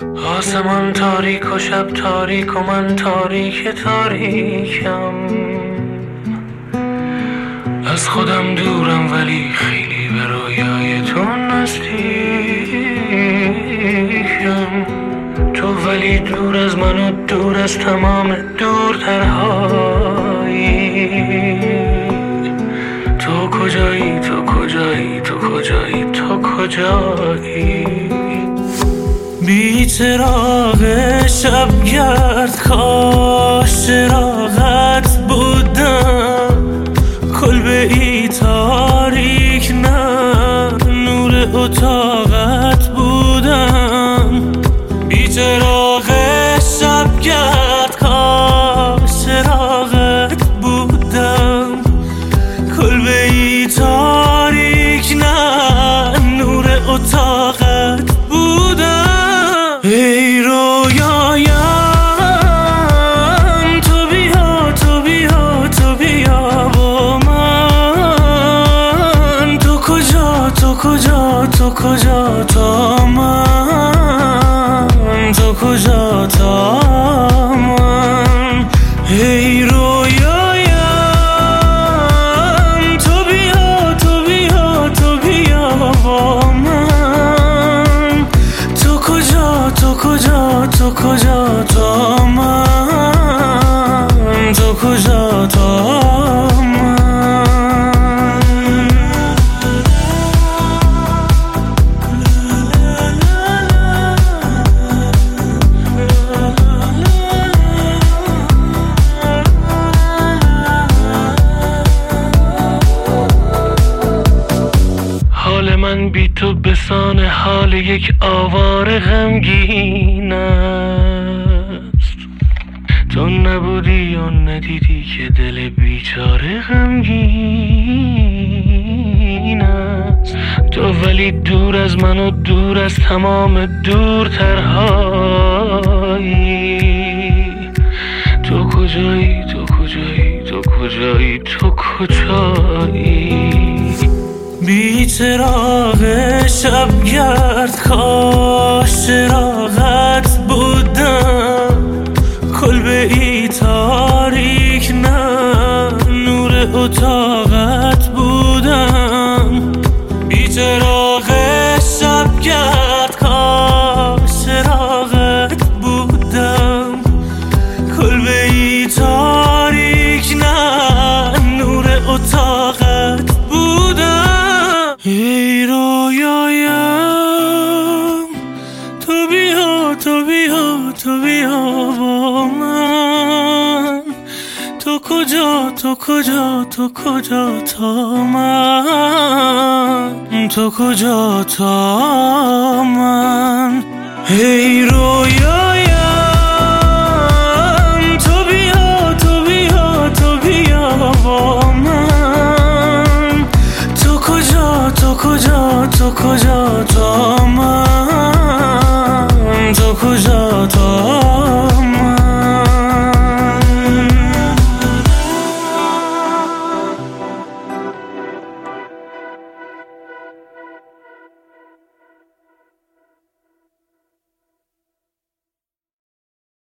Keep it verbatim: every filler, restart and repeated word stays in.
آسمان تاریک و شب تاریک و من تاریک تاریکم. از خودم دورم ولی خیلی به رویای تو نزدیکم. تو ولی دور از من و دور از تمام دورترهایی. تو کجایی تو کجایی تو کجایی تو کجایی؟ بی چراغ شبگرد کاش چراغت بودم. کلبه ای تاریک نه نور اتاقت بودم. بی چراغ شبگرد کاش چراغت بودم. کلبه ای تاریک نه نور اتاقت بودم. ای رویایم تو بیا تو بیا تو بیا با من. تو کجا تو کجا تو کجا تا من. تو کجا تا من. ای رویایم تو بیا تو بیا تو بیا با من. تو کجا تو کجا تو کجا تا من. تو کجا تا من. حال من بی تو بسان حال یک آواره غمگین است. تو نبودی و ندیدی که دل بیچاره غمگین است. تو ولی دور از من و دور از تمام دورترهایی. تو کجایی تو کجایی تو کجایی تو کجایی؟ بی چراغ شبگرد کاش چراغت بودم. کلبه ای تاریک نه نور اتاقت بودم. بی چراغ شبگرد کاش چراغت بودم. کلبه ای تاریک نه نور اتاقت بودم. ای رویایم تو بیا تو بیا تو بیا با من. تو کجا تو کجا تو کجا تا من. تو کجا تا من. ای رویایم تو بیا تو بیا تو بیا با من. تو کجا تو کجا تو کجا تا من. تو کجا تا